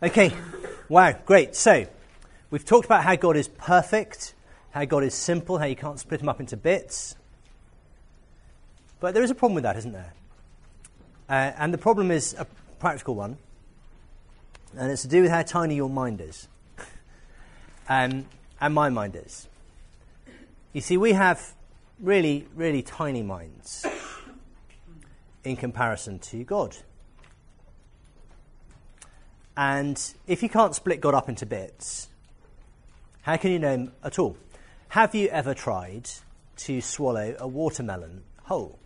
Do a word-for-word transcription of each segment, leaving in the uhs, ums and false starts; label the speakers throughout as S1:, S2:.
S1: Okay, wow, great. So, we've talked about how God is perfect, how God is simple, how you can't split him up into bits. But there is a problem with that, isn't there? Uh, and the problem is a practical one. And it's to do with how tiny your mind is. um, and my mind is. You see, we have really, really tiny minds in comparison to God. And if you can't split God up into bits, how can you know him at all? Have you ever tried to swallow a watermelon whole?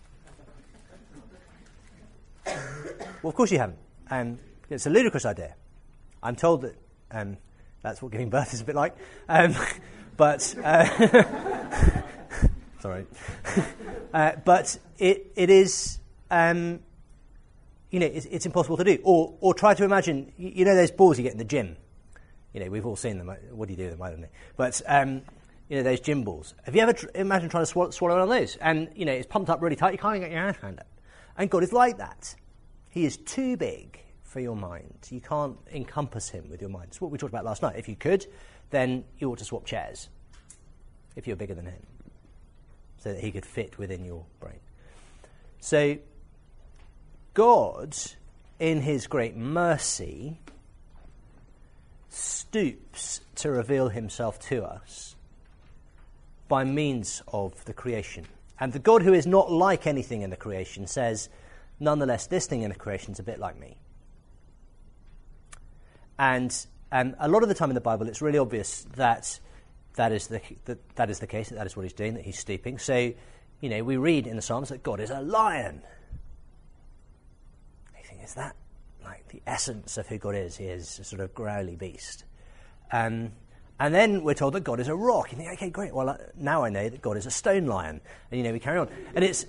S1: Well, of course you haven't. Um, it's a ludicrous idea. I'm told that um, that's what giving birth is a bit like. Um, but, uh, sorry. uh, but it it is... Um, You know, it's, it's impossible to do. Or or try to imagine, you, you know those balls you get in the gym? You know, we've all seen them. What do you do with them? I don't know. But, um, you know, those gym balls. Have you ever tr- imagined trying to swallow, swallow one of those? And, you know, it's pumped up really tight. You can't even get your hand around it. And God is like that. He is too big for your mind. You can't encompass him with your mind. It's what we talked about last night. If you could, then you ought to swap chairs. If you're bigger than him. So that he could fit within your brain. So... God, in his great mercy, stoops to reveal himself to us by means of the creation. And the God who is not like anything in the creation says, nonetheless, this thing in the creation is a bit like me. And um, a lot of the time in the Bible, it's really obvious that that is the that, that is the case, that that is what he's doing, that he's stooping. So, you know, we read in the Psalms that God is a lion. Is that like the essence of who God is? He is a sort of growly beast. Um, and then we're told that God is a rock. You think, okay, great. Well, uh, now I know that God is a stone lion. And, you know, we carry on. And it's...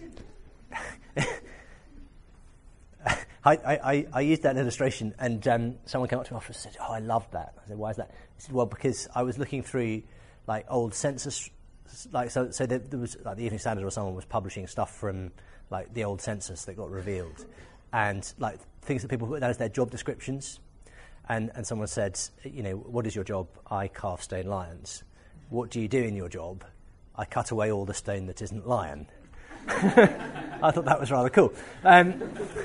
S1: I, I, I used that illustration, and um, someone came up to me after and said, oh, I loved that. I said, why is that? He said, well, because I was looking through, like, old census... like So, so there, there was, like, the Evening Standard or someone was publishing stuff from, like, the old census that got revealed. And like things that people put down as their job descriptions. And, and someone said, you know, what is your job? I carve stone lions. What do you do in your job? I cut away all the stone that isn't lion. I thought that was rather cool. Um,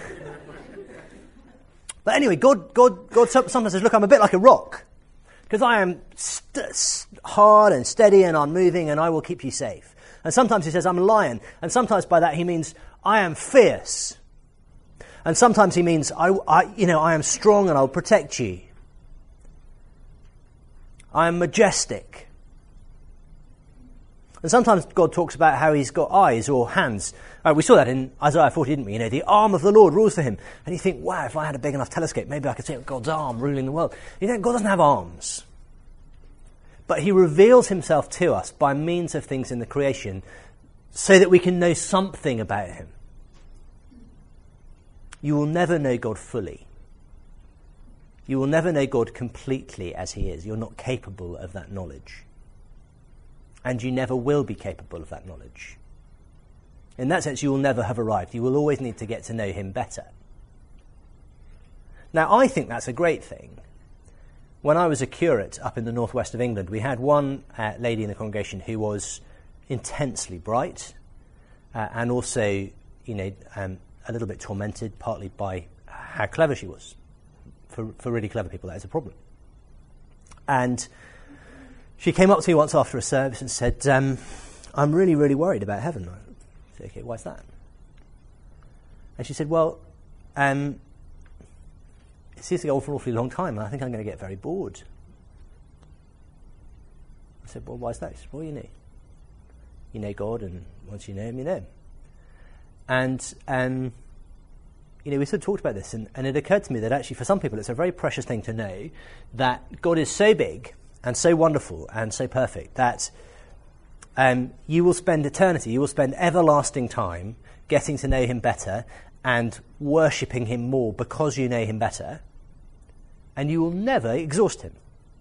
S1: but anyway, God, God, God sometimes says, look, I'm a bit like a rock. Because I am st- hard and steady and unmoving and I will keep you safe. And sometimes he says, I'm a lion. And sometimes by that he means, I am fierce. And sometimes he means, I, I, you know, I am strong and I'll protect you. I am majestic. And sometimes God talks about how he's got eyes or hands. Uh, we saw that in Isaiah forty, didn't we? You know, the arm of the Lord rules for him. And you think, wow, if I had a big enough telescope, maybe I could see God's arm ruling the world. You know, God doesn't have arms. But he reveals himself to us by means of things in the creation so that we can know something about him. You will never know God fully. You will never know God completely as he is. You're not capable of that knowledge. And you never will be capable of that knowledge. In that sense, you will never have arrived. You will always need to get to know him better. Now, I think that's a great thing. When I was a curate up in the northwest of England, we had one uh, lady in the congregation who was intensely bright uh, and also, you know, um, a little bit tormented, partly by how clever she was. For, for really clever people, that is a problem. And she came up to me once after a service and said, um, I'm really, really worried about heaven. I said, okay, why's that? And she said, well, um, it seems to go on for an awfully long time, and I think I'm going to get very bored. I said, well, why's that? She said, well, you know. You know God, and once you know him, you know him. And, um, you know, we sort of talked about this, and, and it occurred to me that actually for some people it's a very precious thing to know that God is so big and so wonderful and so perfect that um, you will spend eternity, you will spend everlasting time getting to know him better and worshipping him more because you know him better, and you will never exhaust him.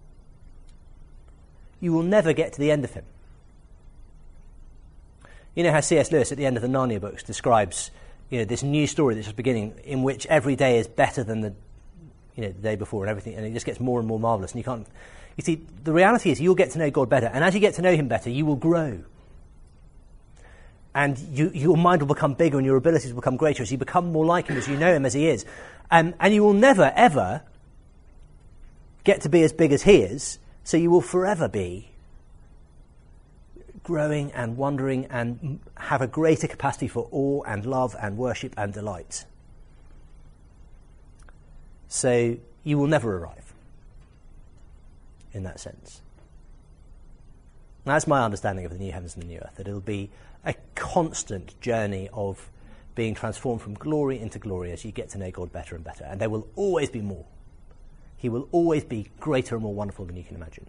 S1: You will never get to the end of him. You know how C S Lewis at the end of the Narnia books describes, you know, this new story that's just beginning in which every day is better than the you know, the day before and everything, and it just gets more and more marvellous. And you can't, you see, the reality is you'll get to know God better, and as you get to know him better, you will grow. And you, your mind will become bigger and your abilities will become greater as you become more like him, as you know him as he is. Um, and you will never, ever get to be as big as he is, so you will forever be growing and wondering and have a greater capacity for awe and love and worship and delight. So you will never arrive in that sense. That's my understanding of the new heavens and the new earth, that it'll be a constant journey of being transformed from glory into glory as you get to know God better and better. And there will always be more. He will always be greater and more wonderful than you can imagine.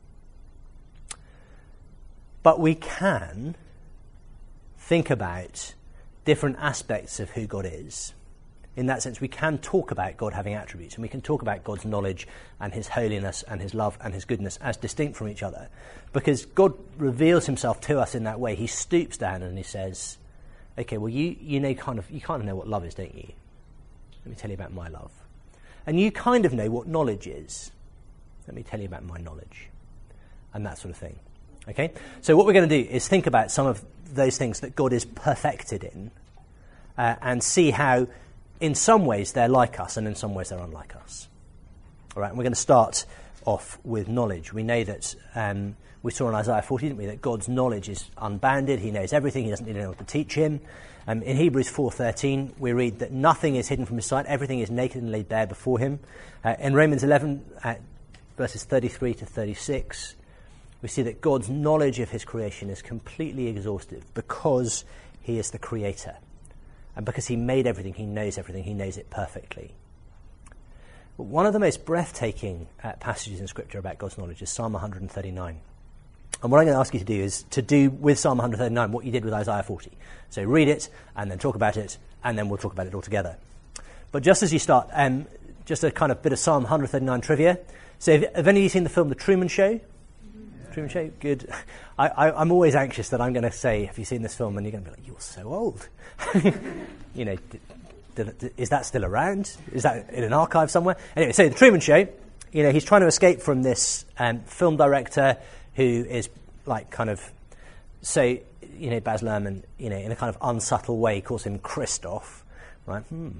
S1: But we can think about different aspects of who God is. In that sense, we can talk about God having attributes, and we can talk about God's knowledge and his holiness and his love and his goodness as distinct from each other, because God reveals himself to us in that way. He stoops down and he says, okay, well, you, you know kind of you kind of know what love is, don't you? Let me tell you about my love. And you kind of know what knowledge is. Let me tell you about my knowledge. And that sort of thing. Okay? So what we're going to do is think about some of those things that God is perfected in, uh, and see how in some ways they're like us and in some ways they're unlike us. All right, and we're going to start off with knowledge. We know that, um, we saw in Isaiah forty, didn't we, that God's knowledge is unbounded. He knows everything. He doesn't need anyone to teach him. Um, in Hebrews four thirteen, we read that nothing is hidden from his sight. Everything is naked and laid bare before him. Uh, in Romans eleven, uh, verses thirty-three to thirty-six, we see that God's knowledge of his creation is completely exhaustive because he is the creator. And because he made everything, he knows everything, he knows it perfectly. But one of the most breathtaking uh, passages in Scripture about God's knowledge is Psalm one thirty-nine. And what I'm going to ask you to do is to do with Psalm one thirty-nine what you did with Isaiah forty. So read it, and then talk about it, and then we'll talk about it all together. But just as you start, um, just a kind of bit of Psalm one thirty-nine trivia. So have, have any of you seen the film The Truman Show? Yeah. Truman Show? Good. I, I, I'm always anxious that I'm going to say, have you seen this film? And you're going to be like, you're so old. You know, d- d- d- is that still around? Is that in an archive somewhere? Anyway, so The Truman Show, you know, he's trying to escape from this um, film director who is like kind of, so, you know, Baz Luhrmann, you know, in a kind of unsubtle way calls him Christoph, right? Hmm.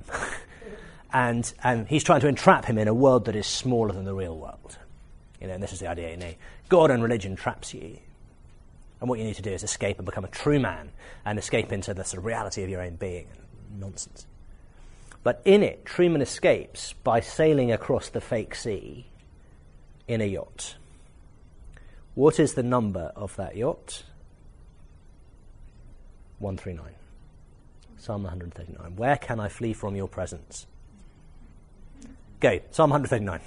S1: and and he's trying to entrap him in a world that is smaller than the real world. You know, and this is the idea, you know, God and religion traps you. And what you need to do is escape and become a true man and escape into the sort of reality of your own being. Nonsense. But in it, Truman escapes by sailing across the fake sea in a yacht. What is the number of that yacht? one thirty-nine. Psalm one thirty-nine. Where can I flee from your presence? Go. Psalm one thirty-nine.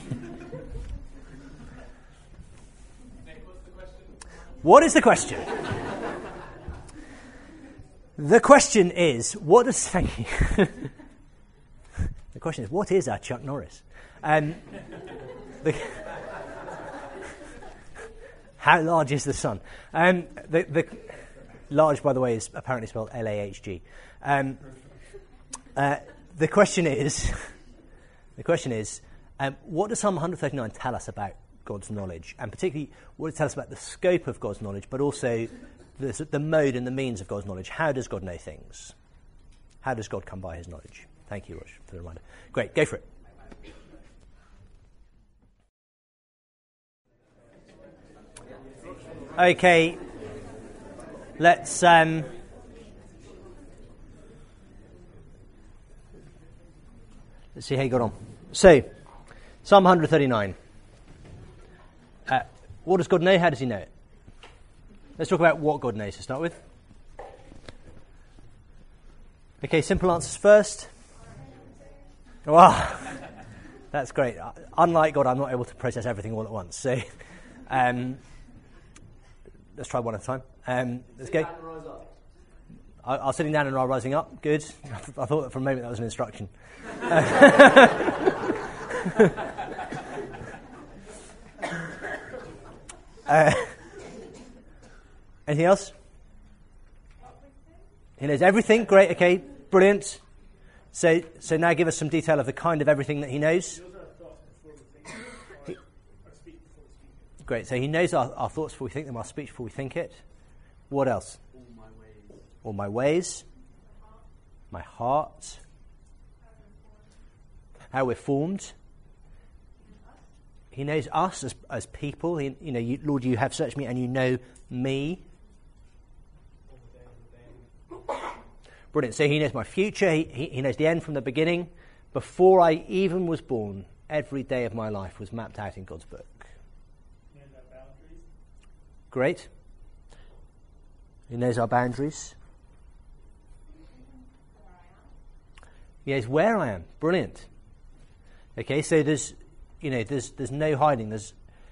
S1: What is the question? The question is, what does... Thank you. The question is, what is our Chuck Norris? Um, the, how large is the sun? Um, the, the large, by the way, is apparently spelled L A H G. Um, uh, the question is, the question is, um, what does Psalm one thirty-nine tell us about God's knowledge, and particularly what it tells us about the scope of God's knowledge, but also the, the mode and the means of God's knowledge? How does God know things? How does God come by his knowledge? Thank you, Rosh, for the reminder. Great, go for it. Okay, let's um, let's see how you got on. So, Psalm one thirty-nine. Uh, what does God know? How does he know it? Let's talk about what God knows to start with. Okay, simple answers first. Wow, that's great. Unlike God, I'm not able to process everything all at once. So, um, let's try one at a time. Um, let's go. I, I was sitting down and rising up. Good. I thought for a moment that was an instruction. Uh, anything else? He knows everything. Great. Okay. Brilliant. So, so now give us some detail of the kind of everything that he knows. He, great. So he knows our, our thoughts before we think them, our speech before we think it. What else?
S2: All my ways.
S1: All my ways. My heart. How we're formed. He knows us as as people. He, you know, you, Lord, you have searched me and you know me. Brilliant. So he knows my future. He, he, he knows the end from the beginning. Before I even was born, every day of my life was mapped out in God's book.
S3: He knows our boundaries.
S1: Great. He knows our boundaries. He knows where I am. Brilliant. Okay, so there's, you know, there's there's no hiding. There's,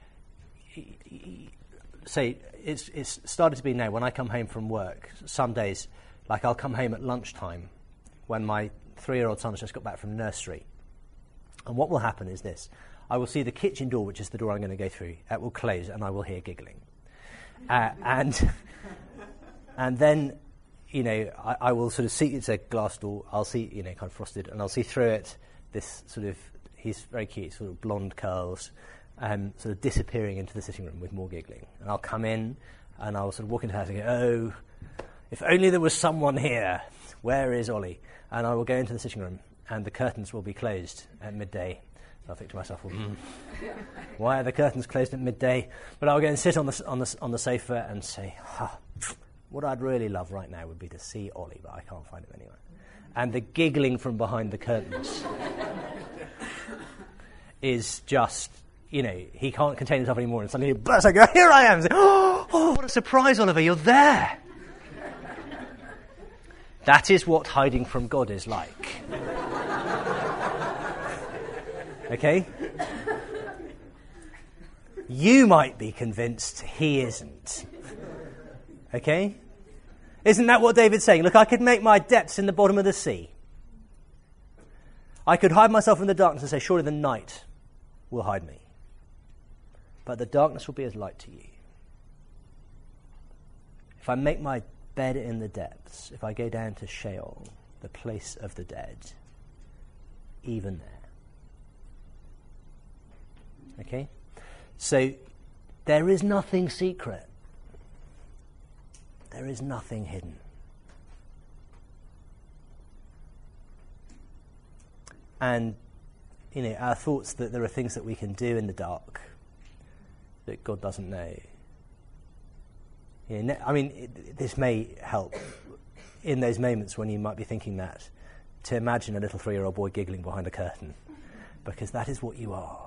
S1: say, it's it's started to be now when I come home from work. Some days, like I'll come home at lunchtime, when my three-year-old son has just got back from nursery, and what will happen is this: I will see the kitchen door, which is the door I'm going to go through. It will close, and I will hear giggling, uh, and and then, you know, I, I will sort of see, it's a glass door. I'll see, you know, kind of frosted, and I'll see through it this sort of. He's very cute, sort of blonde curls, um, sort of disappearing into the sitting room with more giggling. And I'll come in, and I'll sort of walk into the house and go, oh, if only there was someone here. Where is Ollie? And I will go into the sitting room, and the curtains will be closed at midday. And I'll think to myself, well, mm, why are the curtains closed at midday? But I'll go and sit on the on the on the sofa and say, huh, what I'd really love right now would be to see Ollie, but I can't find him anywhere. And the giggling from behind the curtains is just, you know, he can't contain himself anymore, and suddenly he bursts out, here I am! Oh, oh, what a surprise, Oliver, you're there! That is what hiding from God is like. Okay? You might be convinced he isn't. Okay? Isn't that what David's saying? Look, I could make my depths in the bottom of the sea. I could hide myself in the darkness and say, surely the night will hide me. But the darkness will be as light to you. If I make my bed in the depths, if I go down to Sheol, the place of the dead, even there. Okay? So, there is nothing secret. There is nothing hidden. And, you know, our thoughts that there are things that we can do in the dark that God doesn't know. You know, I mean, it, this may help in those moments when you might be thinking that, to imagine a little three-year-old boy giggling behind a curtain, because that is what you are.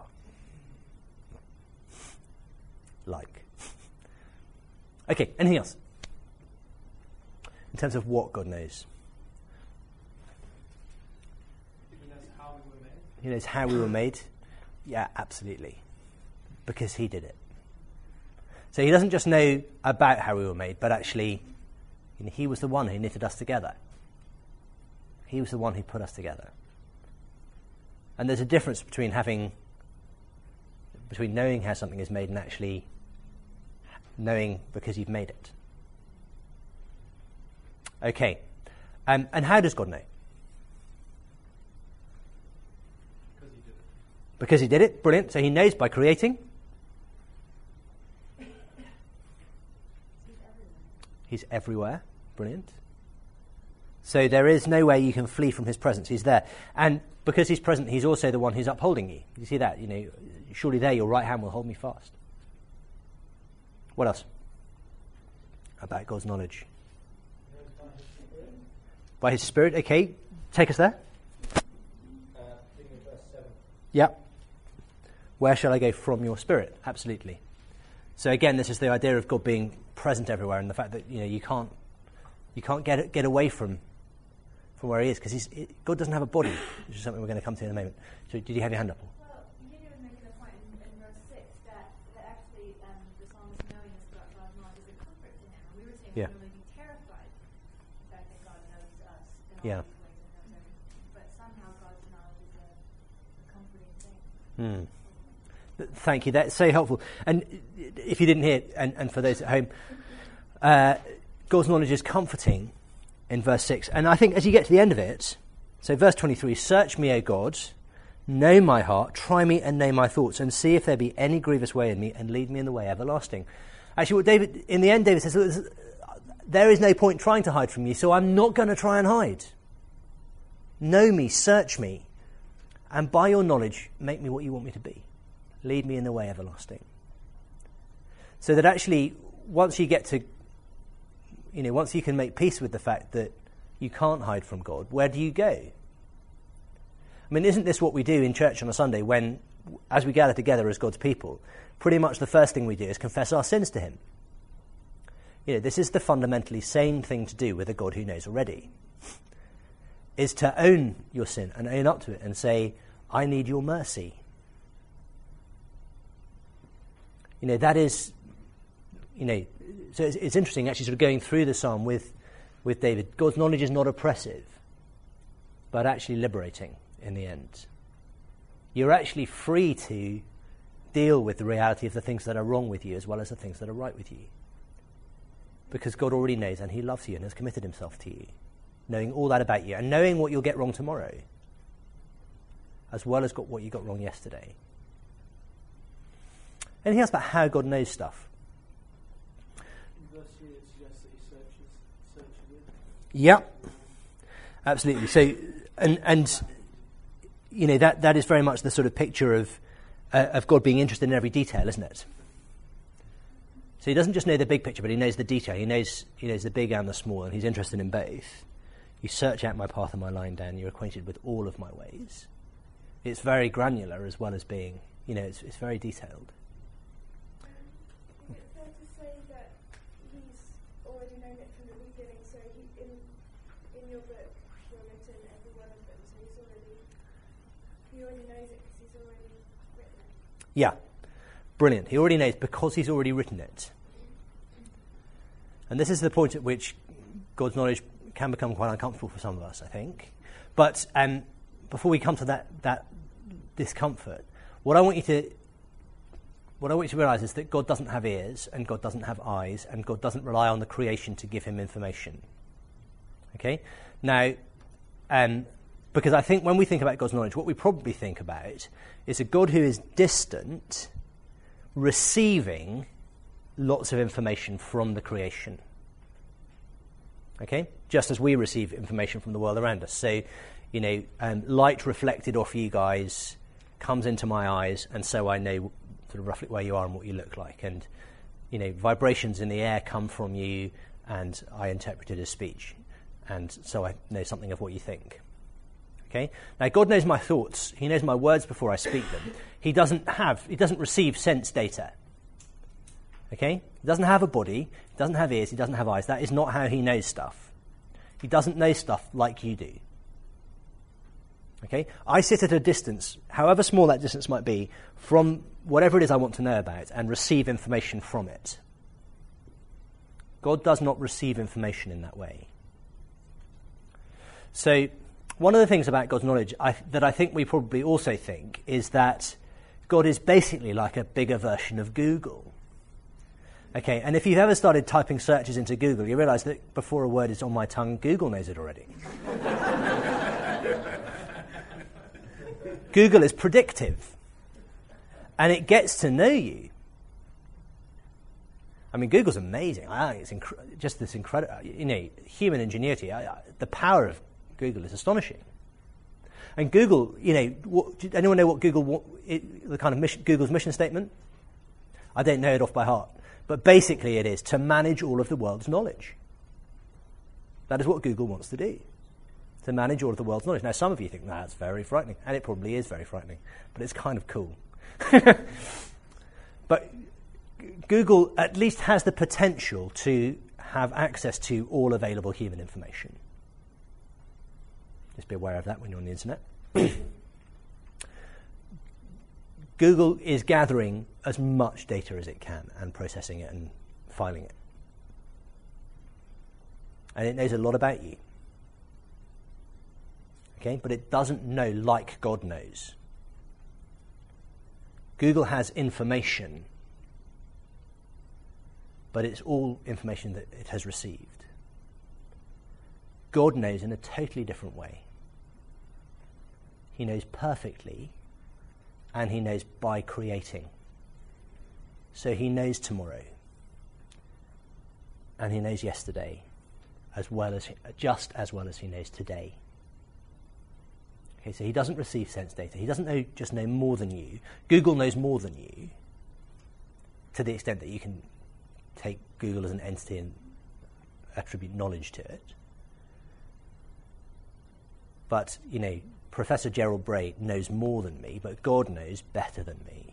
S1: Like. Okay, anything else? In terms of what God knows.
S3: He knows how we were made.
S1: He knows how we were made. Yeah, absolutely. Because he did it. So he doesn't just know about how we were made, but actually, you know, he was the one who knitted us together. He was the one who put us together. And there's a difference between having, between knowing how something is made and actually knowing because you've made it. Okay. Um, and how does God know?
S3: Because he did it.
S1: Because he did it. Brilliant. So he knows by creating. He's everywhere. Brilliant. So there is no way you can flee from his presence. He's there. And because he's present, he's also the one who's upholding you. You see that? You know, surely there your right hand will hold me fast. What else? About God's knowledge. By his Spirit. Okay. Take us there.
S2: Uh, beginning of verse seven.
S1: Yep. Where shall I go from your Spirit? Absolutely. So again, this is the idea of God being present everywhere, and the fact that, you know, you can't you can't get get away from from where he is, because he's it, God doesn't have a body, which is something we're going to come to in a moment. So did you have your hand up?
S4: Well, Gideon was making a point in, in verse six that, that actually um, the psalmist knowing this about God's knowledge is a comfort to him. And we were saying
S1: Yeah.
S4: we really be terrified of the fact that God knows us in all
S1: Yeah.
S4: these ways and knows everything. But somehow God's knowledge is a, a comforting thing.
S1: Hmm. Thank you. That's so helpful. And if you didn't hear, and, and for those at home, uh, God's knowledge is comforting in verse six. And I think as you get to the end of it, So verse twenty-three, search me, O God, know my heart, try me and know my thoughts, and see if there be any grievous way in me, and lead me in the way everlasting. Actually, what David, in the end, David says, there is no point trying to hide from you, so I'm not going to try and hide. Know me, search me, and by your knowledge, make me what you want me to be. Lead me in the way everlasting. So that actually, once you get to, you know, once you can make peace with the fact that you can't hide from God, where do you go? I mean, isn't this what we do in church on a Sunday when, as we gather together as God's people, pretty much the first thing we do is confess our sins to him? You know, this is the fundamentally sane thing to do with a God who knows already, is to own your sin and own up to it and say, I need your mercy. You know, that is, you know, so it's, it's interesting actually sort of going through the psalm with, with David. God's knowledge is not oppressive, but actually liberating in the end. You're actually free to deal with the reality of the things that are wrong with you as well as the things that are right with you. Because God already knows and he loves you and has committed himself to you, knowing all that about you and knowing what you'll get wrong tomorrow, as well as got what you got wrong yesterday. Anything else about how God knows stuff?
S3: In verse three, it suggests that he searches, searches it.
S1: Yeah, absolutely. So, and and you know that that is very much the sort of picture of uh, of God being interested in every detail, isn't it? So he doesn't just know the big picture, but he knows the detail. He knows he knows the big and the small, and he's interested in both. You search out my path and my line down. You're acquainted with all of my ways. It's very granular as well as being, you know, it's, it's very detailed.
S5: Is it fair to say that he's already known it from the beginning? So he, in in your book, you're written every one of them. So he's already he already knows it because he's already written it.
S1: Yeah, brilliant. He already knows because he's already written it. And this is the point at which God's knowledge can become quite uncomfortable for some of us, I think. But um, before we come to that that discomfort, what I want you to what I want you to realise is that God doesn't have ears and God doesn't have eyes and God doesn't rely on the creation to give him information. Okay? Now, um, because I think when we think about God's knowledge, what we probably think about is a God who is distant, receiving lots of information from the creation. Okay? Just as we receive information from the world around us. So, you know, um, light reflected off you guys comes into my eyes, and so I know sort of roughly where you are and what you look like. And, you know, vibrations in the air come from you, and I interpret it as speech. And so I know something of what you think. Okay? Now, God knows my thoughts. He knows my words before I speak them. He doesn't have, he doesn't receive sense data. Okay? He doesn't have a body. He doesn't have ears. He doesn't have eyes. That is not how he knows stuff. He doesn't know stuff like you do. Okay? I sit at a distance, however small that distance might be, from whatever it is I want to know about and receive information from it. God does not receive information in that way. So, one of the things about God's knowledge I, that I think we probably also think is that God is basically like a bigger version of Google. Okay, and if you've ever started typing searches into Google, you realise that before a word is on my tongue, Google knows it already. Google is predictive, and it gets to know you. I mean, Google's amazing. I think it's inc- just this incredible, you know, human ingenuity. I, I, the power of Google is astonishing. And Google, you know, what, does anyone know what Google, what, it, the kind of mission, Google's mission statement? I don't know it off by heart. But basically it is to manage all of the world's knowledge. That is what Google wants to do, to manage all of the world's knowledge. Now, some of you think, nah, that's very frightening, and it probably is very frightening, but it's kind of cool. But Google at least has the potential to have access to all available human information. Just be aware of that when you're on the internet. Google is gathering as much data as it can and processing it and filing it. And it knows a lot about you. Okay, but it doesn't know like God knows. Google has information, but it's all information that it has received. God knows in a totally different way. he knows perfectly, and he knows by creating. So he knows tomorrow, and he knows yesterday, as well as just as well as he knows today. Okay, so he doesn't receive sense data. He doesn't know just know more than you. Google knows more than you, to the extent that you can take Google as an entity and attribute knowledge to it. But, you know, Professor Gerald Bray knows more than me, but God knows better than me.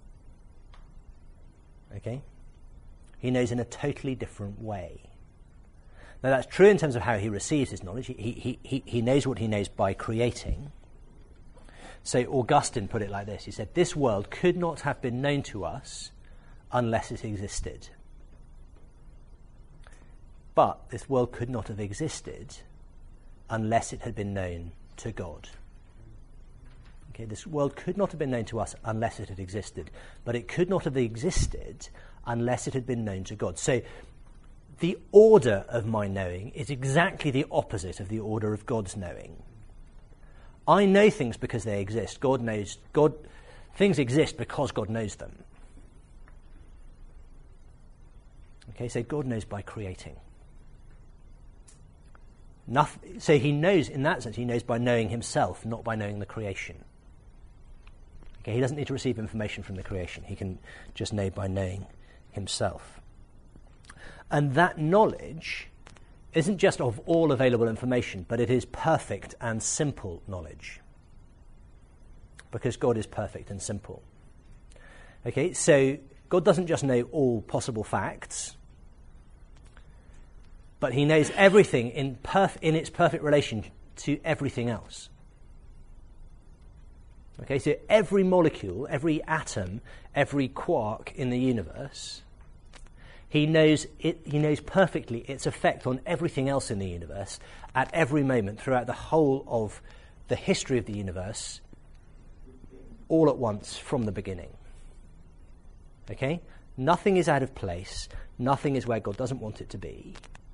S1: Okay? He knows in a totally different way. Now, that's true in terms of how he receives his knowledge. He, he, he, he knows what he knows by creating. So Augustine put it like this. He said, this world could not have been known to us unless it existed. But this world could not have existed unless it had been known to God. Okay, this world could not have been known to us unless it had existed, but it could not have existed unless it had been known to God. So the order of my knowing is exactly the opposite of the order of God's knowing. I know things because they exist. God knows, God, things exist because God knows them. Okay, so God knows by creating. Nothing, so he knows, in that sense, he knows by knowing himself, not by knowing the creation. Okay, he doesn't need to receive information from the creation. He can just know by knowing himself. And that knowledge isn't just of all available information, but it is perfect and simple knowledge. Because God is perfect and simple. Okay, so God doesn't just know all possible facts, but he knows everything in perf- in its perfect relation to everything else. Okay, so every molecule, every atom, every quark in the universe, he knows it, he knows perfectly its effect on everything else in the universe at every moment throughout the whole of the history of the universe, all at once from the beginning. Okay? Nothing is out of place. Nothing is where God doesn't want it to be.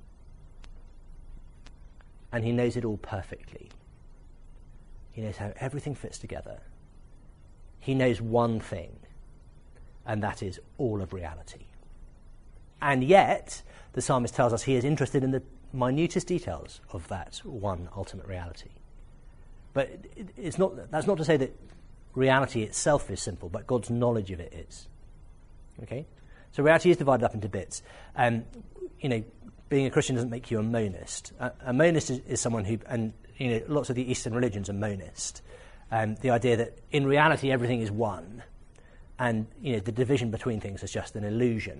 S1: And he knows it all perfectly. He knows how everything fits together. He knows one thing, and that is all of reality. And yet, the psalmist tells us he is interested in the minutest details of that one ultimate reality. But it, it's not, that's not to say that reality itself is simple, but God's knowledge of it is. Okay? So reality is divided up into bits. Um, you know, being a Christian doesn't make you a monist. A, a monist is, is someone who, and you know, lots of the Eastern religions are monist. Um, the idea that in reality everything is one, and you know the division between things is just an illusion.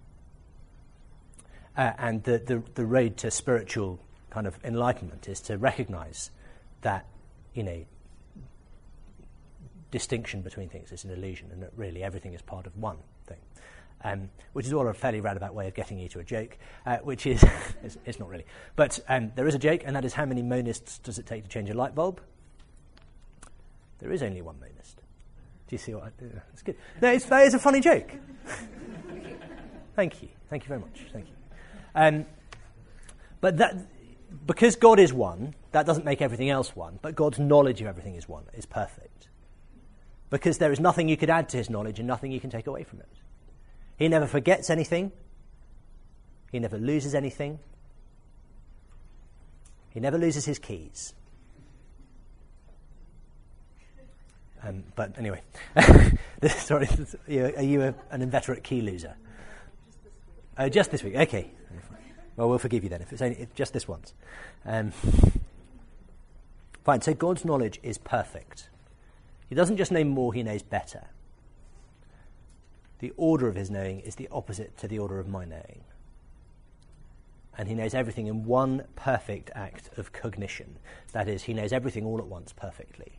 S1: Uh, and the, the the road to spiritual kind of enlightenment is to recognise that, you know, distinction between things is an illusion, and that really everything is part of one thing. Um, which is all a fairly roundabout way of getting you to a joke, uh, which is, it's, it's not really. But um, there is a joke, and that is, how many monists does it take to change a light bulb? There is only one monist. Do you see what I do? It's good. No, it's, that is a funny joke. Thank you. Thank you very much. Thank you. Um, but that, because God is one, that doesn't make everything else one, but God's knowledge of everything is one, is perfect. Because there is nothing you could add to his knowledge and nothing you can take away from it. He never forgets anything. He never loses anything. He never loses his keys. Um, but anyway, sorry, are you a, an inveterate key loser? Oh, just this week. Okay. Well, we'll forgive you then if it's only if just this once. Um, fine. So God's knowledge is perfect. He doesn't just know more; he knows better. The order of his knowing is the opposite to the order of my knowing. And he knows everything in one perfect act of cognition. That is, he knows everything all at once perfectly.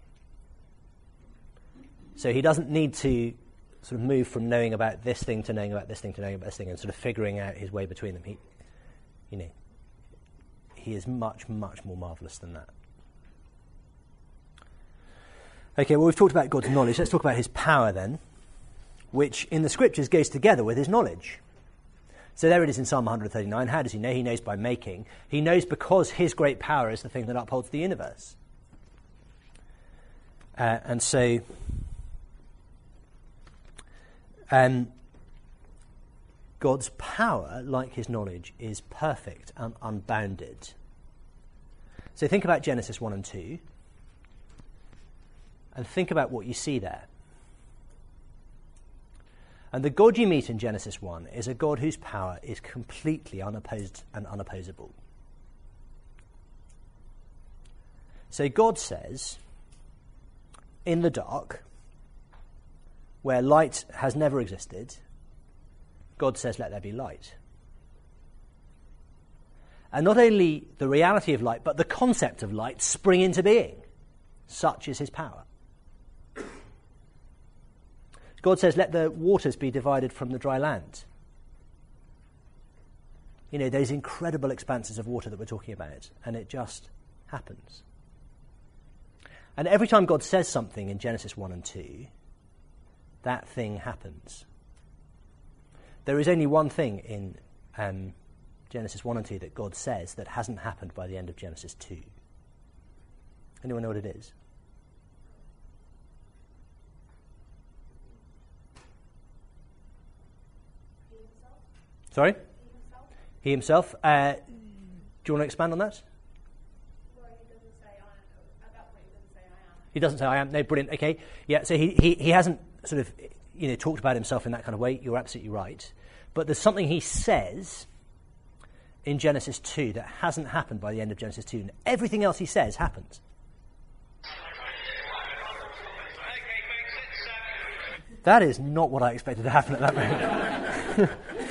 S1: So he doesn't need to sort of move from knowing about this thing to knowing about this thing to knowing about this thing and sort of figuring out his way between them. He, you know, he is much, much more marvellous than that. Okay, well, we've talked about God's knowledge. Let's talk about his power then, which in the scriptures goes together with his knowledge. So there it is in Psalm one thirty-nine. How does he know? He knows by making. He knows because his great power is the thing that upholds the universe. Uh, and so um, God's power, like his knowledge, is perfect and unbounded. So think about Genesis one and two, and think about what you see there. And the God you meet in Genesis one is a God whose power is completely unopposed and unopposable. So God says, in the dark, where light has never existed, God says, let there be light. And not only the reality of light, but the concept of light spring into being. Such is his power. God says, let the waters be divided from the dry land. You know, those incredible expanses of water that we're talking about, and it just happens. And every time God says something in Genesis one and two, that thing happens. There is only one thing in um, Genesis one and two that God says that hasn't happened by the end of Genesis two. Anyone know what it is?
S5: He himself.
S1: Sorry?
S5: He himself.
S1: He himself. Uh, do you want to expand on that?
S5: Well, he doesn't say I am. At that point, he doesn't say I am.
S1: He doesn't say I am. No, brilliant. Okay. Yeah, so he, he, he hasn't sort of, you know, talked about himself in that kind of way. You're absolutely right. But there's something he says in Genesis two that hasn't happened by the end of Genesis two. And everything else he says happens. That is not what I expected to happen at that moment.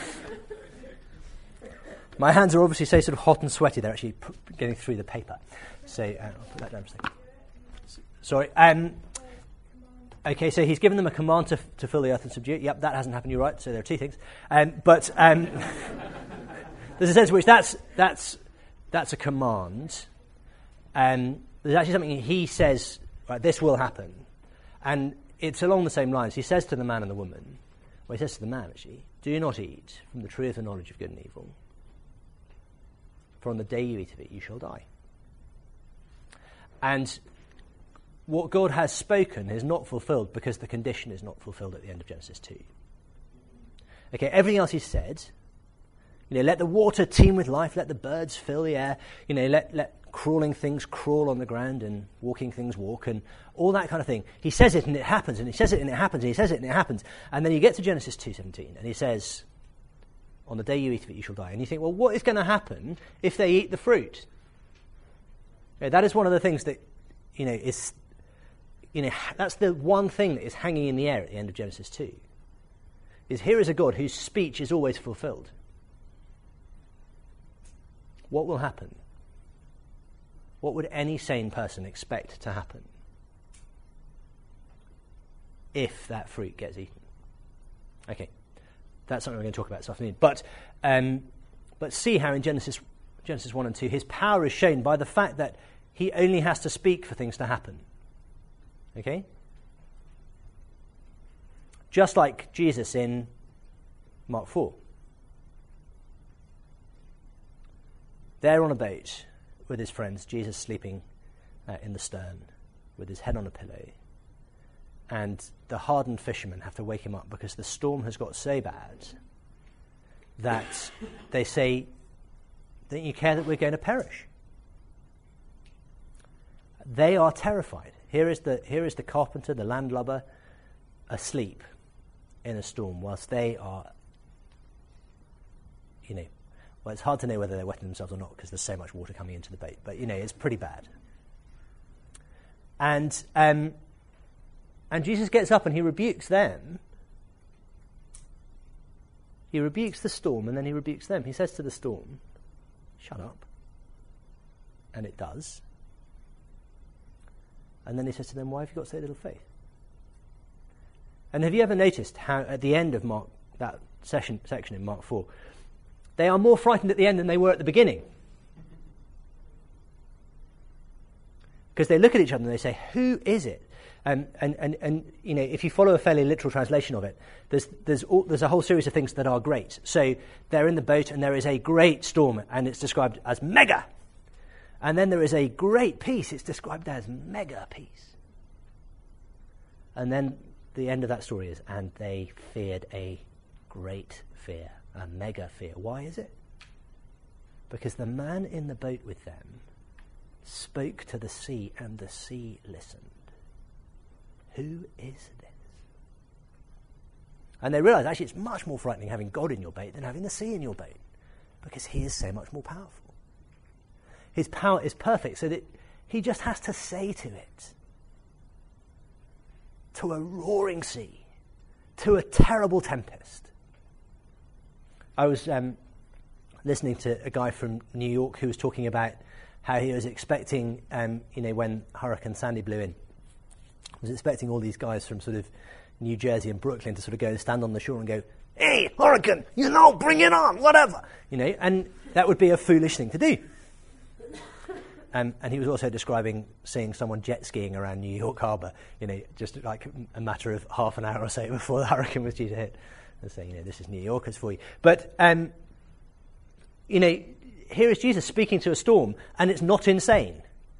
S1: My hands are obviously so sort of hot and sweaty, they're actually p- getting through the paper. So uh, I'll put that down for a second. Sorry. Um, okay, so he's given them a command to, to fill the earth and subdue it. Yep, that hasn't happened, you're right. So there are two things. Um, but um, there's a sense in which that's, that's, that's a command. Um, there's actually something he says, right, this will happen. And it's along the same lines. He says to the man and the woman, well, he says to the man, actually, do not eat from the tree of the knowledge of good and evil. For on the day you eat of it, you shall die. And what God has spoken is not fulfilled because the condition is not fulfilled at the end of Genesis two. Okay, everything else he said, you know, let the water teem with life, let the birds fill the air, you know, let, let crawling things crawl on the ground and walking things walk and all that kind of thing. He says it and it happens, and he says it and it happens, and he says it and it happens. And then you get to Genesis two seventeen and he says, on the day you eat of it, you shall die. And you think, well, what is going to happen if they eat the fruit? You know, that is one of the things that, you know, is, you know, that's the one thing that is hanging in the air at the end of Genesis two. Is here is a God whose speech is always fulfilled. What will happen? What would any sane person expect to happen if that fruit gets eaten? Okay. That's something we're going to talk about this afternoon. But um, but see how in Genesis Genesis one and two, his power is shown by the fact that he only has to speak for things to happen. Okay? Just like Jesus in Mark four. There on a boat with his friends, Jesus sleeping uh, in the stern with his head on a pillow. And the hardened fishermen have to wake him up because the storm has got so bad that they say, don't you care that we're going to perish? They are terrified. Here is the, here is the carpenter, the landlubber, asleep in a storm whilst they are, you know, well, it's hard to know whether they're wetting themselves or not because there's so much water coming into the boat. But, you know, it's pretty bad. And... Um, And Jesus gets up and he rebukes them. He rebukes the storm and then he rebukes them. He says to the storm, shut up. And it does. And then he says to them, why have you got so little faith? And have you ever noticed how at the end of Mark, that session, section in Mark four, they are more frightened at the end than they were at the beginning? Because they look at each other and they say, who is it? Um, and, and, and, you know, if you follow a fairly literal translation of it, there's, there's, all, there's a whole series of things that are great. So they're in the boat and there is a great storm and it's described as mega. And then there is a great peace. It's described as mega peace. And then the end of that story is, and they feared a great fear, a mega fear. Why is it? Because the man in the boat with them spoke to the sea, and the sea listened. Who is this? And they realised, actually, it's much more frightening having God in your boat than having the sea in your boat, because he is so much more powerful. His power is perfect, so that he just has to say to it, to a roaring sea, to a terrible tempest. I was um, listening to a guy from New York who was talking about how he was expecting, um, you know, when Hurricane Sandy blew in, was expecting all these guys from sort of New Jersey and Brooklyn to sort of go and stand on the shore and go, "Hey, hurricane, you know, bring it on, whatever," you know, and that would be a foolish thing to do. Um, and he was also describing seeing someone jet skiing around New York Harbour, you know, just like a matter of half an hour or so before the hurricane was due to hit, and saying, you know, this is New Yorkers for you. But, um, you know, here is Jesus speaking to a storm, and it's not insane,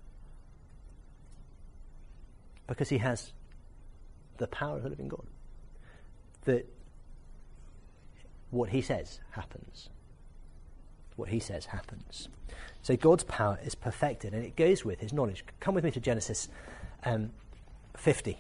S1: because he has the power of the living God. That what he says happens. What he says happens. So God's power is perfected, and it goes with his knowledge. Come with me to Genesis um, fifty.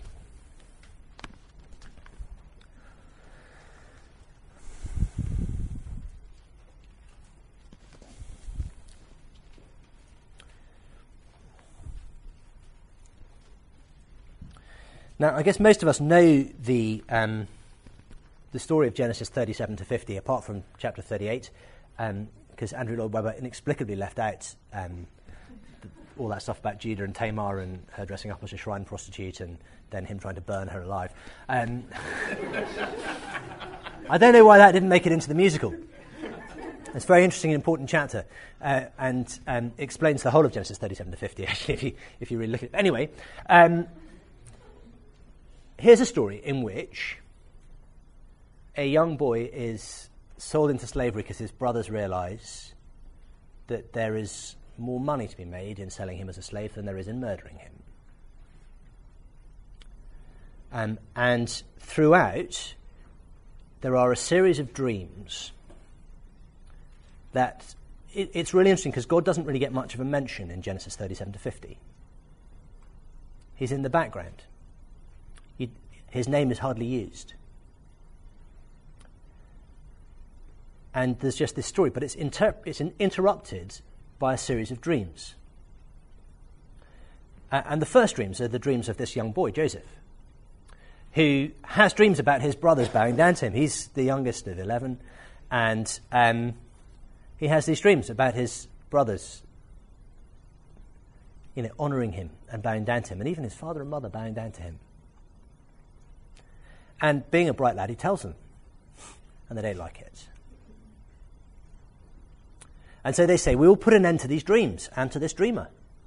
S1: Now, I guess most of us know the um, the story of Genesis thirty-seven to fifty, apart from chapter thirty-eight, because um, Andrew Lloyd Webber inexplicably left out um, the, all that stuff about Judah and Tamar and her dressing up as a shrine prostitute and then him trying to burn her alive. Um, I don't know why that didn't make it into the musical. It's a very interesting and important chapter, uh, and um, explains the whole of Genesis thirty-seven to fifty, actually, if you, if you really look at it. Anyway, um, here's a story in which a young boy is sold into slavery because his brothers realise that there is more money to be made in selling him as a slave than there is in murdering him. Um, and throughout, there are a series of dreams that it, it's really interesting because God doesn't really get much of a mention in Genesis thirty-seven to fifty. He's in the background. He, his name is hardly used. And there's just this story, but it's, inter- it's in, interrupted by a series of dreams. Uh, and the first dreams are the dreams of this young boy, Joseph, who has dreams about his brothers bowing down to him. He's the youngest of eleven, and um, he has these dreams about his brothers, you know, honouring him and bowing down to him, and even his father and mother bowing down to him. And being a bright lad, he tells them, and they don't like it. And so they say, we will put an end to these dreams and to this dreamer.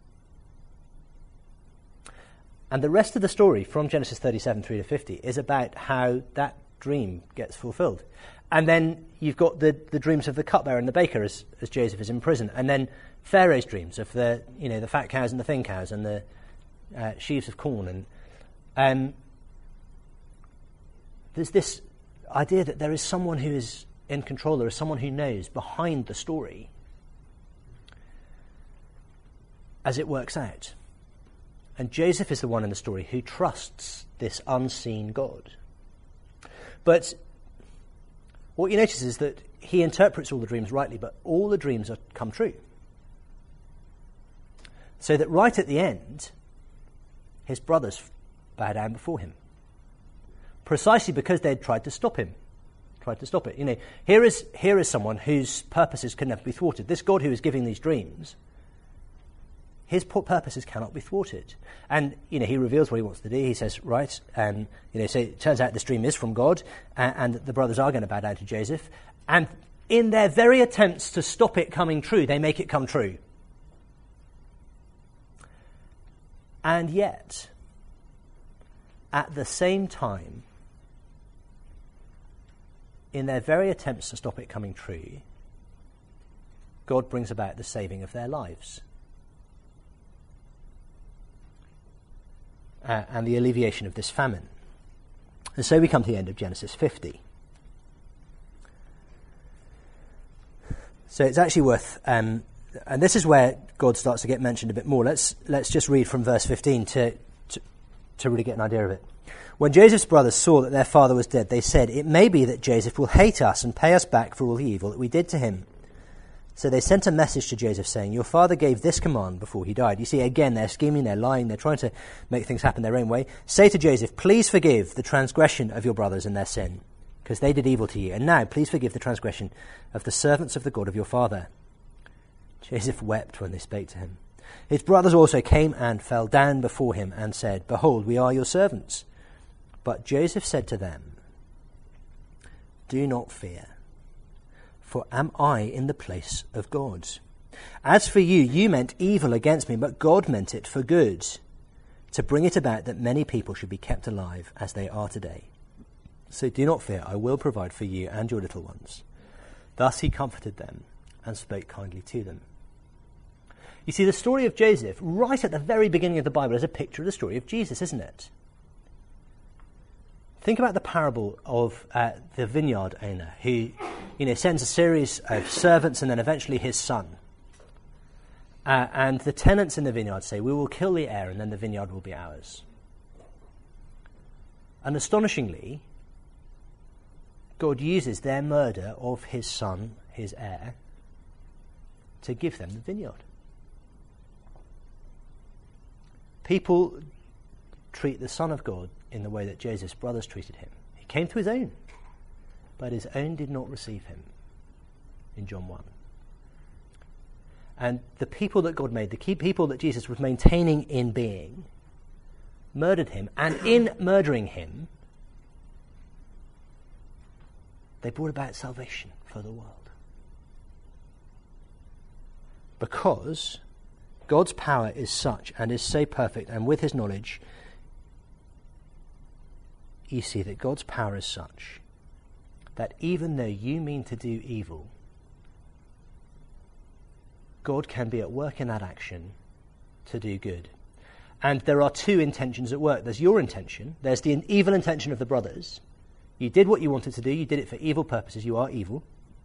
S1: And the rest of the story from Genesis thirty-seven, three to fifty is about how that dream gets fulfilled. And then you've got the, the dreams of the cupbearer and the baker as, as Joseph is in prison. And then Pharaoh's dreams of the, you know, the fat cows and the thin cows and the uh, sheaves of corn. And um, there's this idea that there is someone who is in control, there is someone who knows behind the story as it works out. And Joseph is the one in the story who trusts this unseen God. But what you notice is that he interprets all the dreams rightly, but all the dreams are come true. So that right at the end, his brothers bow down before him. Precisely because they'd tried to stop him. Tried to stop it. You know, here is here is someone whose purposes can never be thwarted. This God who is giving these dreams, his purposes cannot be thwarted. And, you know, he reveals what he wants to do. He says, right, um, you know, so it turns out this dream is from God, uh, and the brothers are going to bow down to Joseph. And in their very attempts to stop it coming true, they make it come true. And yet, at the same time, in their very attempts to stop it coming true, God brings about the saving of their lives. Uh, and the alleviation of this famine. And so we come to the end of Genesis fifty. So it's actually worth, um, and this is where God starts to get mentioned a bit more. Let's let's just read from verse fifteen to, to to really get an idea of it. When Joseph's brothers saw that their father was dead, they said, "It may be that Joseph will hate us and pay us back for all the evil that we did to him." So they sent a message to Joseph saying, "Your father gave this command before he died." You see, again, they're scheming, they're lying, they're trying to make things happen their own way. "Say to Joseph, please forgive the transgression of your brothers and their sin, because they did evil to you. And now please forgive the transgression of the servants of the God of your father." Joseph wept when they spake to him. His brothers also came and fell down before him and said, "Behold, we are your servants." But Joseph said to them, "Do not fear, for am I in the place of God? As for you, you meant evil against me, but God meant it for good, to bring it about that many people should be kept alive as they are today. So do not fear, I will provide for you and your little ones." Thus he comforted them and spoke kindly to them. You see, the story of Joseph, right at the very beginning of the Bible, is a picture of the story of Jesus, isn't it? Think about the parable of uh, the vineyard owner who, you know, sends a series of servants and then eventually his son. Uh, and the tenants in the vineyard say, "We will kill the heir and then the vineyard will be ours." And astonishingly, God uses their murder of his son, his heir, to give them the vineyard. People treat the Son of God in the way that Joseph's brothers treated him. He came to his own, but his own did not receive him, in John one. And the people that God made, the key people that Jesus was maintaining in being, murdered him, and in murdering him, they brought about salvation for the world. Because God's power is such and is so perfect, and with his knowledge, you see that God's power is such that even though you mean to do evil, God can be at work in that action to do good. And there are two intentions at work. There's your intention. There's the evil intention of the brothers. You did what you wanted to do. You did it for evil purposes. You are evil.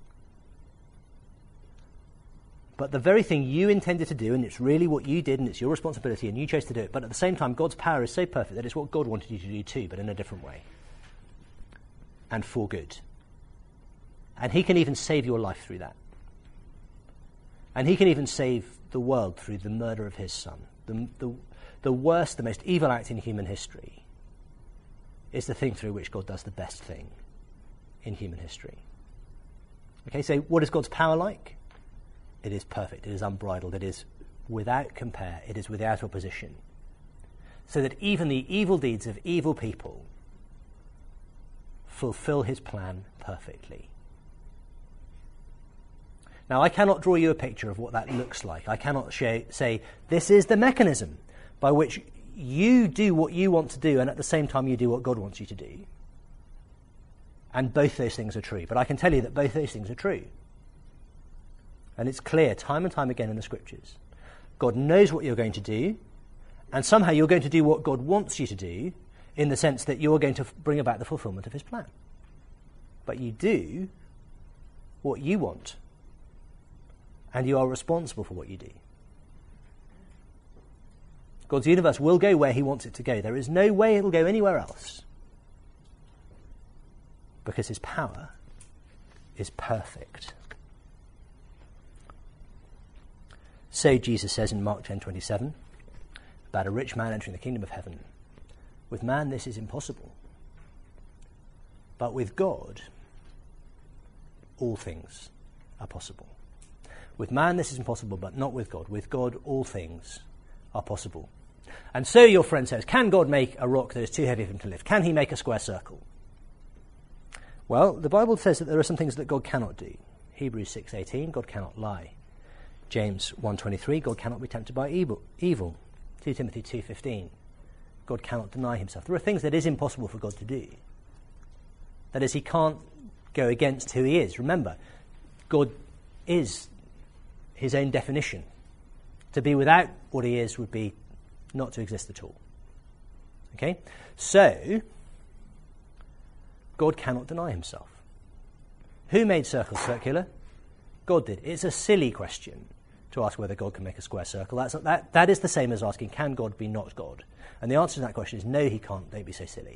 S1: But the very thing you intended to do, and it's really what you did, and it's your responsibility, and you chose to do it, but at the same time, God's power is so perfect that it's what God wanted you to do too, but in a different way. And for good. And he can even save your life through that. And he can even save the world through the murder of his son. The, the, the worst, the most evil act in human history is the thing through which God does the best thing in human history. Okay, so what is God's power like? It is perfect, it is unbridled, it is without compare, it is without opposition. So that even the evil deeds of evil people fulfill his plan perfectly. Now, I cannot draw you a picture of what that looks like. I cannot show, say, this is the mechanism by which you do what you want to do, and at the same time you do what God wants you to do. And both those things are true. But I can tell you that both those things are true. And it's clear time and time again in the scriptures. God knows what you're going to do, and somehow you're going to do what God wants you to do, in the sense that you're going to f- bring about the fulfillment of his plan. But you do what you want, and you are responsible for what you do. God's universe will go where he wants it to go. There is no way it will go anywhere else, because his power is perfect. So Jesus says in Mark ten twenty-seven about a rich man entering the kingdom of heaven. With man this is impossible, but with God all things are possible. With man this is impossible, but not with God. With God all things are possible. And so your friend says, can God make a rock that is too heavy for him to lift? Can he make a square circle? Well, the Bible says that there are some things that God cannot do. Hebrews six eighteen, God cannot lie. James one twenty-three, God cannot be tempted by evil. evil. Second Timothy two fifteen, God cannot deny himself. There are things that is impossible for God to do. That is, he can't go against who he is. Remember, God is his own definition. To be without what he is would be not to exist at all. Okay? So, God cannot deny himself. Who made circles circular? God did. It's a silly question to ask whether God can make a square circle. That's, that, that is the same as asking, can God be not God? And the answer to that question is no, he can't. Don't be so silly.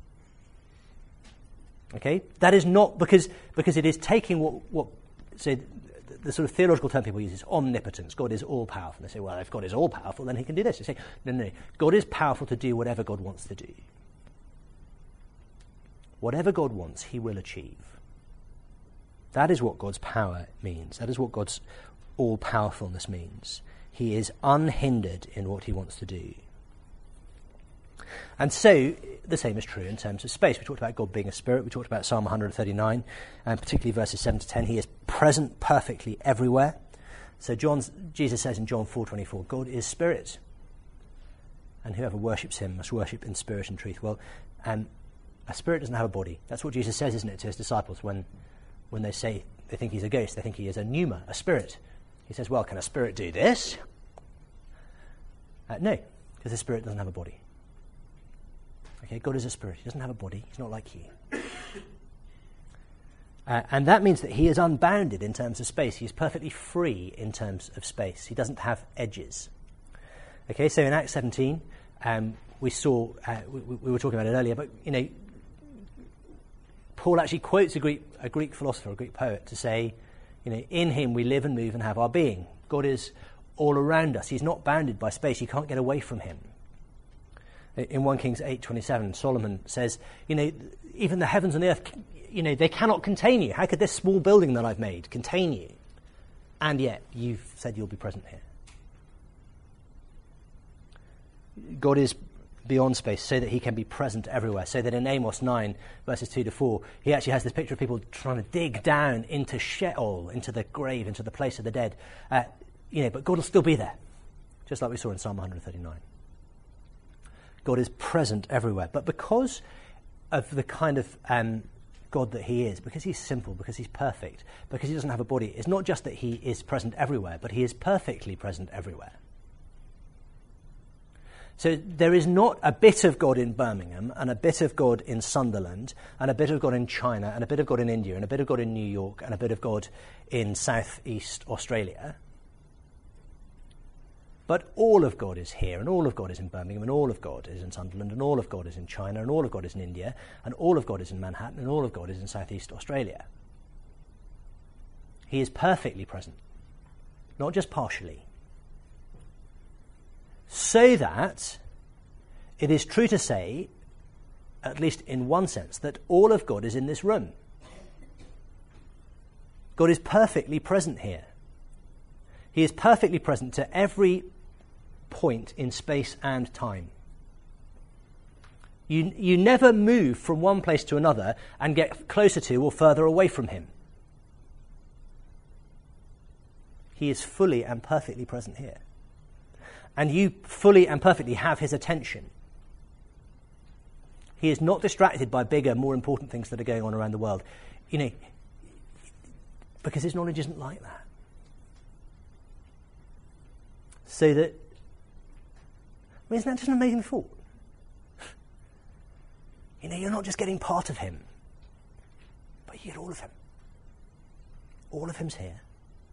S1: Okay? That is not because because it is taking what, what so the, the sort of theological term people use is omnipotence. God is all-powerful. They say, well, if God is all-powerful, then he can do this. They say, no, no, no. God is powerful to do whatever God wants to do. Whatever God wants, he will achieve. That is what God's power means. That is what God's all-powerfulness means. He is unhindered in what he wants to do. And so, the same is true in terms of space. We talked about God being a spirit. We talked about Psalm one thirty-nine, and particularly verses seven to ten. He is present perfectly everywhere. So John's, Jesus says in John four twenty-four, God is spirit, and whoever worships him must worship in spirit and truth. Well, um, a spirit doesn't have a body. That's what Jesus says, isn't it, to his disciples when, when they say they think he's a ghost. They think he is a pneuma, a spirit. He says, well, can a spirit do this? Uh, no, because a spirit doesn't have a body. Okay, God is a spirit. He doesn't have a body. He's not like you. Uh, and that means that he is unbounded in terms of space. He's perfectly free in terms of space. He doesn't have edges. Okay, so in Acts seventeen, um, we saw, uh, we, we were talking about it earlier, but, you know, Paul actually quotes a Greek, a Greek philosopher, a Greek poet, to say, you know, in him we live and move and have our being. God is all around us. He's not bounded by space. You can't get away from him. In First Kings eight twenty-seven, Solomon says, you know, even the heavens and the earth, you know, they cannot contain you. How could this small building that I've made contain you? And yet, you've said you'll be present here. God is beyond space so that he can be present everywhere. So that in Amos nine, verses two to four, he actually has this picture of people trying to dig down into Sheol, into the grave, into the place of the dead. Uh, you know, but God will still be there, just like we saw in Psalm one thirty-nine. God is present everywhere. But because of the kind of um, God that he is, because he's simple, because he's perfect, because he doesn't have a body, it's not just that he is present everywhere, but he is perfectly present everywhere. So there is not a bit of God in Birmingham, and a bit of God in Sunderland, and a bit of God in China, and a bit of God in India, and a bit of God in New York, and a bit of God in Southeast Australia. But all of God is here, and all of God is in Birmingham, and all of God is in Sunderland, and all of God is in China, and all of God is in India, and all of God is in Manhattan, and all of God is in Southeast Australia. He is perfectly present, not just partially. So that it is true to say, at least in one sense, that all of God is in this room. God is perfectly present here. He is perfectly present to every point in space and time. You, you never move from one place to another and get closer to or further away from him. He is fully and perfectly present here. And you fully and perfectly have his attention. He is not distracted by bigger, more important things that are going on around the world. You know, because his knowledge isn't like that. So that, I mean, isn't that just an amazing thought? You know, you're not just getting part of him, but you get all of him. All of him's here.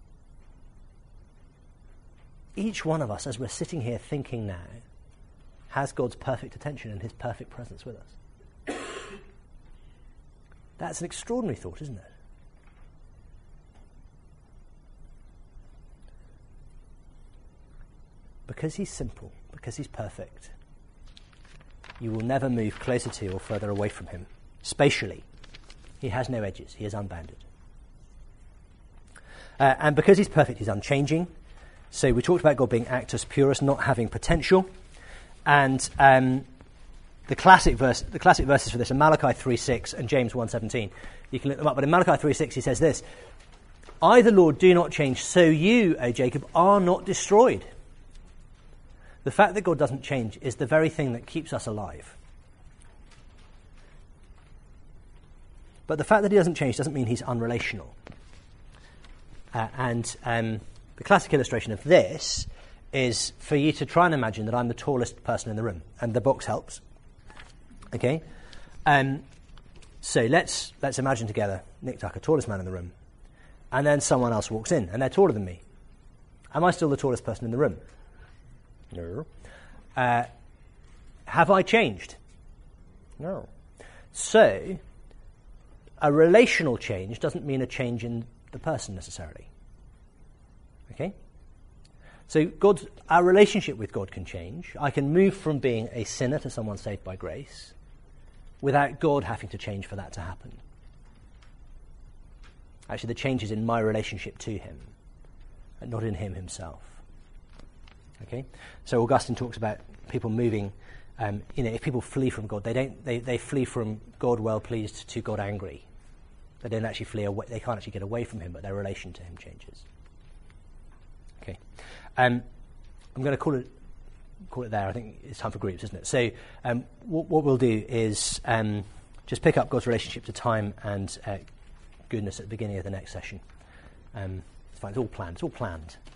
S1: Each one of us, as we're sitting here thinking now, has God's perfect attention and his perfect presence with us. That's an extraordinary thought, isn't it? Because he's simple, because he's perfect, you will never move closer to or further away from him. Spatially, he has no edges. He is unbounded. Uh, and because he's perfect, he's unchanging. So we talked about God being actus purus, not having potential. And um, the classic verse, the classic verses for this are Malachi three six and James one seventeen. You can look them up. But in Malachi three six, he says this: I, the Lord, do not change, so you, O Jacob, are not destroyed. The fact that God doesn't change is the very thing that keeps us alive. But the fact that he doesn't change doesn't mean he's unrelational. Uh, and um, the classic illustration of this is for you to try and imagine that I'm the tallest person in the room, and the box helps. Okay? Um, So let's let's imagine together Nick Tucker, tallest man in the room, and then someone else walks in, and they're taller than me. Am I still the tallest person in the room? No. Uh, have I changed? No. So, a relational change doesn't mean a change in the person necessarily. Okay? So God, our relationship with God can change. I can move from being a sinner to someone saved by grace without God having to change for that to happen. Actually, the change is in my relationship to him and not in him himself. Okay? So Augustine talks about people moving, um, you know, if people flee from God, they don't they, they flee from God well pleased to God angry. They don't actually flee away, they can't actually get away from him, but their relation to him changes. Okay. Um, I'm going to call it call it there. I think it's time for groups, isn't it? So um, what, what we'll do is um, just pick up God's relationship to time and uh, goodness at the beginning of the next session. Um, it's fine. It's all planned. It's all planned.